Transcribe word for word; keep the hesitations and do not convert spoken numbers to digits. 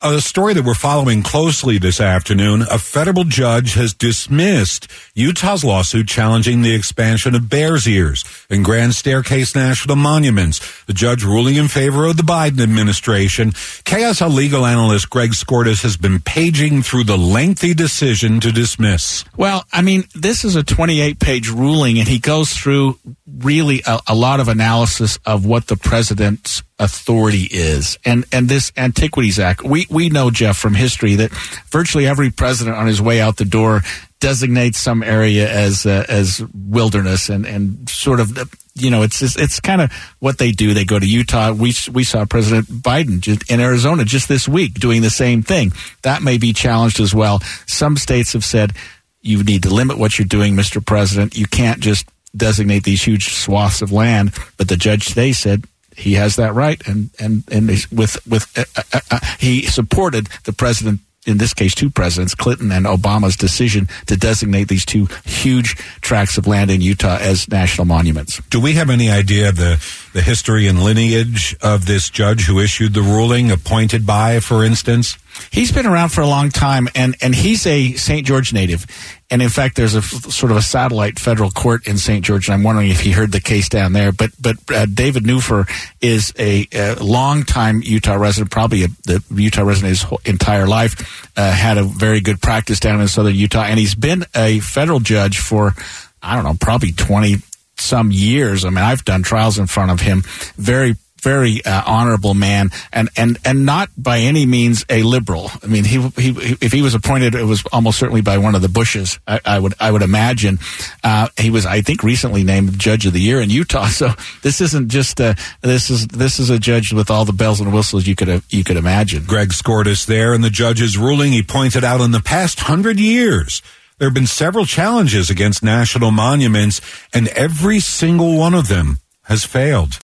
A story that we're following closely this afternoon, a federal judge has dismissed Utah's lawsuit challenging the expansion of Bears Ears and Grand Staircase National Monuments. The judge ruling in favor of the Biden administration. K S L legal analyst Greg Skordas has been paging through the lengthy decision to dismiss. Well, I mean, this is a twenty-eight page ruling, and he goes through really a, a lot of analysis of what the president's authority is. And and this Antiquities Act, we, we know, Jeff, from history that virtually every president on his way out the door designates some area as uh, as wilderness and, and sort of, you know, it's just, it's kind of what they do. They go to Utah. We we saw President Biden just in Arizona just this week doing the same thing. That may be challenged as well. Some states have said you need to limit what you're doing, Mister President. You can't just designate these huge swaths of land. But the judge today said he has that right, and and and with with uh, uh, uh, he supported the president, in this case two presidents, Clinton and Obama's decision to designate these two huge tracts of land in Utah as national monuments. Do we have any idea of the the history and lineage of this judge who issued the ruling, appointed by, for instance? He's been around for a long time, and, and he's a Saint George native. And in fact, there's a f- sort of a satellite federal court in Saint George, and I'm wondering if he heard the case down there. But but uh, David Neufer is a, a long-time Utah resident, probably a, the Utah resident his whole, entire life, uh, had a very good practice down in southern Utah, and he's been a federal judge for, I don't know, probably twenty-some years. I mean, I've done trials in front of him. Very Very uh, honorable man, and, and, and not by any means a liberal. I mean, he, he if he was appointed, it was almost certainly by one of the Bushes. I, I would I would imagine. Uh, he was, I think, recently named Judge of the Year in Utah. So this isn't just a, this is this is a judge with all the bells and whistles you could have, you could imagine. Greg Skordas there, in the judge's ruling, he pointed out in the past hundred years there have been several challenges against national monuments, and every single one of them has failed.